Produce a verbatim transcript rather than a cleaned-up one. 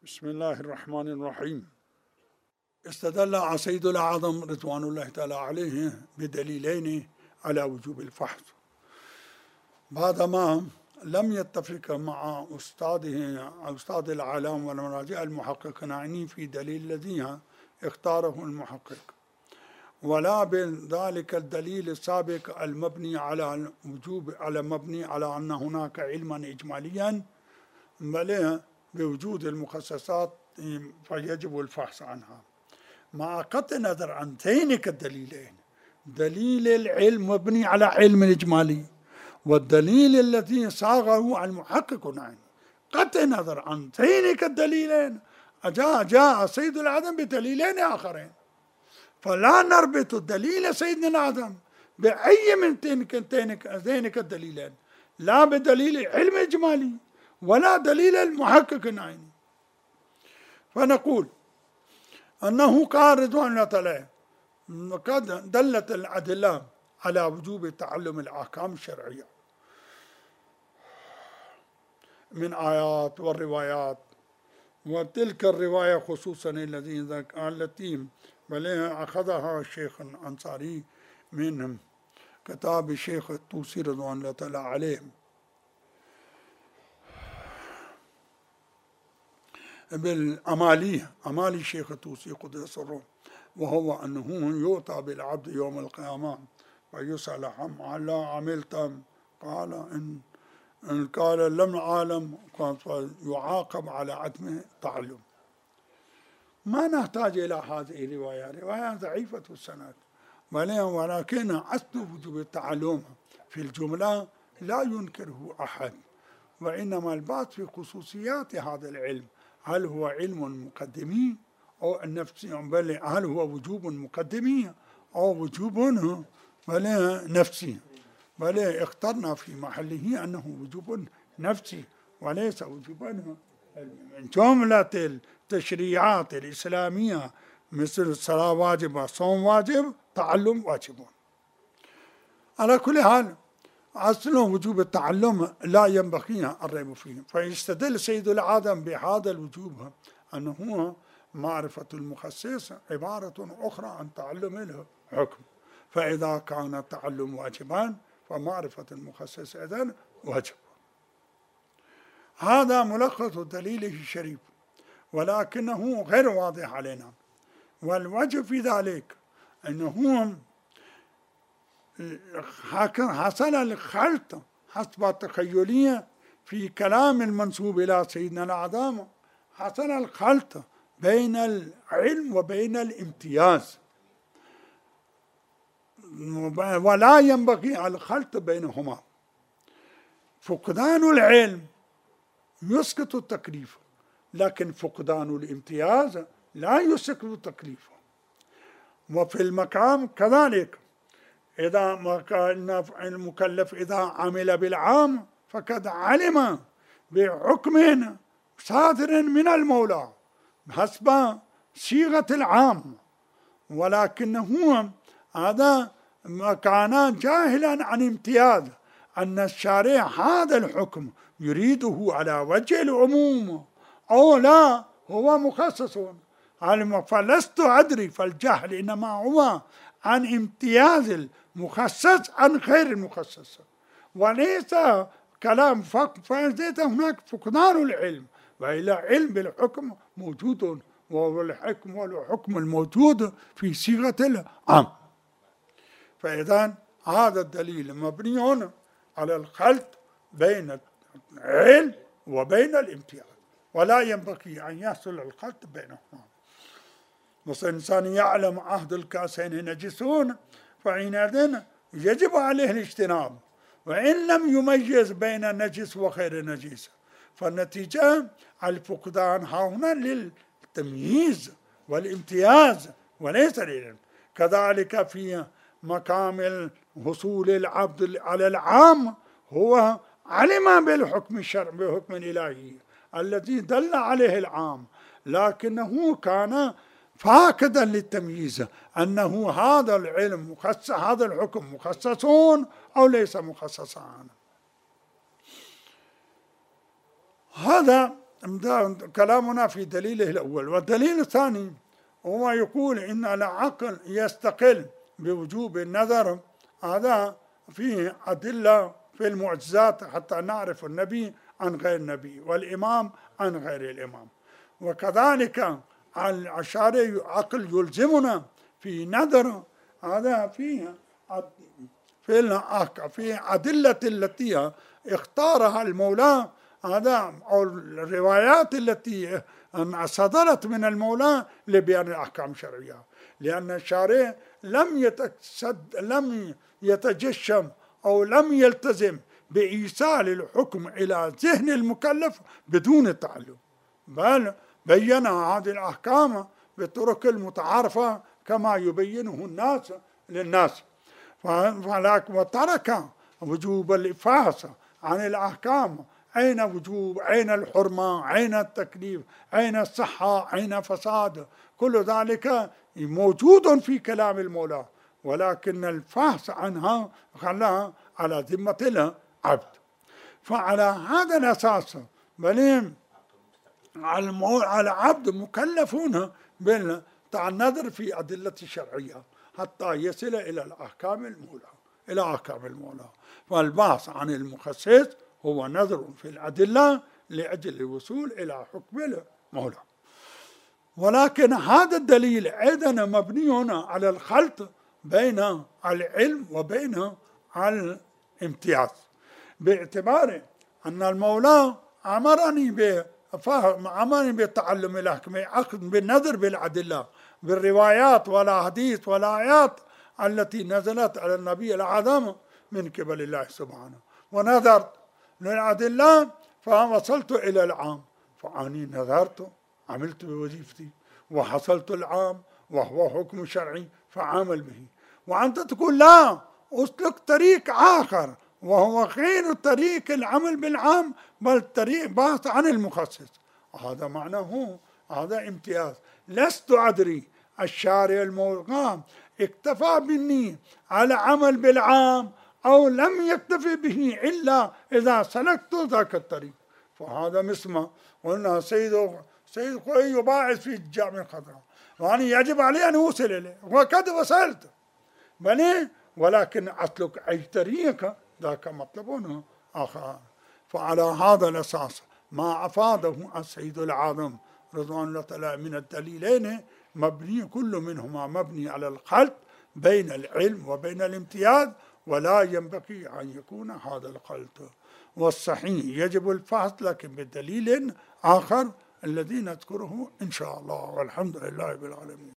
بسم الله الرحمن الرحيم. استدل سيد الأعظم رضوان الله تعالى عليه بدليلين على وجوب الفحص بعدما لم يتفق مع أستاذه أستاذ العالم والمراجع المحقق نعني في دليل الذي اختاره المحقق، ولا بذلك الدليل السابق المبني على الوجوب على مبني على أن هناك علما إجماليا بل بوجود المخصصات فيجب الفحص عنها، مع قطع النظر عن ذينك الدليلين، دليل العلم مبني على علم إجمالي والدليل الذي صاغه المحقق نعم. قطع النظر عن ذينك الدليلين جاء جاء سيد الأعظم بدليلين آخرين، فلا نربط دليل سيدنا الأعظم بأي من ذينك الدليلين، لا بدليل علم إجمالي ولا دليل المحقق العيني. فنقول أنه قال رضوان الله تعالى قد دلت الأدلة على وجوب تعلم الأحكام الشرعية من آيات والروايات، وتلك الرواية خصوصا التي التي أخذها الشيخ الأنصاري من كتاب الشيخ الطوسي رضوان الله تعالى عليه بالأمالي أمالي الشيخ الطوسي قدس سره، وهو أنه يؤتى بالعبد يوم القيامة ويسأل عما لا عملت، قال إن إن قال لم أعلم فيعاقب على عدم التعلم. ما نحتاج إلى هذه الرواية، رواية ضعيفة السند، ولكن أصل وجوب التعلم في الجملة لا ينكره أحد، وإنما البحث في خصوصيات هذا العلم، هل هو علم مقدمي أو النفسي، بل هل هو وجوب مقدمي أو وجوب بل نفسي، بل اخترنا في محله أنه وجوب نفسي وليس وجوبا من جملة التشريعات الإسلامية مثل الصلاة واجبة، صوم واجب، تعلم واجب. على كل حال أصل وجوب التعلم لا ينبغي الريب فيه، فيستدل سيد الأعظم بهذا الوجوب أنه معرفة المخصص عبارة أخرى عن تعلم الحكم، فإذا كان التعلم واجبا فمعرفة المخصص إذن واجب. هذا ملخص دليله الشريف، ولكنه غير واضح علينا، والوجه في ذلك أنه حصل الخلط حسب التخيلية في كلام المنسوب إلى سيدنا الأعظم، حصل الخلط بين العلم وبين الامتياز، ولا ينبغي الخلط بينهما. فقدان العلم يسقط التكليف، لكن فقدان الامتياز لا يسقط التكليف. وفي المقام كذلك، إذا ما كان المكلف إذا عمل بالعام فقد علم بحكم صادر من المولى حسب صيغة العام، ولكنه هذا ما كان جاهلا عن امتياز أن الشارع هذا الحكم يريده على وجه العموم أو لا هو مخصص، فلست أدري، فالجهل إنما هو عن امتياز المخصص عن غير المخصص، وليس كلام فليس هناك فقدان العلم، وإلا علم بالحكم موجود، والحكم والحكم الموجود في صيغة العام. فإذا هذا الدليل مبني على الخلط بين العلم وبين الامتياز، ولا ينبغي أن يحصل الخلط بينهما. مثل الإنسان يعلم عهد الكاسين نجسون فحينئذ يجب عليه الاجتناب، وإن لم يميز بين النجس وغير النجس، فالنتيجة الفقدان هنا للتمييز والامتياز وليس للعلم. كذلك في مقام حصول العبد على العام، هو علم بالحكم الشرعي بحكم الإلهي الذي دل عليه العام، لكنه كان فاقدا للتمييز أنه هذا العلم مخصص، هذا الحكم مخصصون أو ليس مخصصان. هذا كلامنا في دليله الأول. والدليل الثاني هو يقول إن العقل يستقل بوجوب النذر، هذا فيه أدلة في المعجزات حتى نعرف النبي عن غير النبي والإمام عن غير الإمام. وكذلك الشارع عقل يلزمنا في نذر، هذا فيه في في أدلة التي اختارها المولى، هذا أو الروايات التي صدرت من المولى لبيان الأحكام الشرعية، لأن الشارع لم يتسد لم يتجشم أو لم يلتزم بإيصال الحكم إلى ذهن المكلف بدون تعلم، بل بين هذه الأحكام بالطرق المتعارفة كما يبينه الناس للناس. ولكن وترك وجوب الإفاصة عن الأحكام، أين وجوب، أين الحرمة، أين التكليف، أين الصحة، أين فساد، كل ذلك موجود في كلام المولى، ولكن الفحص عنها خلاها على ذمة العبد. فعلى هذا الأساس بل العبد مكلفون بالنظر في أدلة الشرعية حتى يصل إلى الأحكام المولى إلى أحكام المولى. فالبحث عن المخصص هو نظر في الأدلة لأجل الوصول إلى حكم المولى. ولكن هذا الدليل أيضا مبني على الخلط بين العلم وبين الامتياز، باعتبار أن المولى أمرني بفهم أمرني بتعلم الأحكام، أخذ بالنظر بالأدلة بالروايات والأحاديث والآيات التي نزلت على النبي الأعظم من قبل الله سبحانه، ونظرت للأدلة فوصلت إلى العام، فأني نظرت عملت بوظيفتي وحصلت العام وهو حكم شرعي فعامل به. وأنت تقول لا، أسلك طريق آخر وهو غير طريق العمل بالعام بل طريق بحث عن المخصص، هذا معناه هذا امتياز. لست أدري الشارع المقام اكتفى مني على عمل بالعام أو لم يكتفي به إلا إذا سلكت ذاك الطريق، فهذا مثل قلنا سيد سيد خوي يباعث في الجامع الخضراء، يعني يجب علي أن أوصل إليه وقد وصلت بني، ولكن أسلك أي طريق ذاك مطلب آخر. فعلى هذا الأساس ما أفاده السيد العظم رضوان الله تعالى من الدليلين مبني كل منهما مبني على الخلط بين العلم وبين الامتياز، ولا ينبغي أن يكون هذا الخلط. والصحيح يجب الفحص لكن بدليل آخر الذي نذكره إن شاء الله، والحمد لله رب العالمين.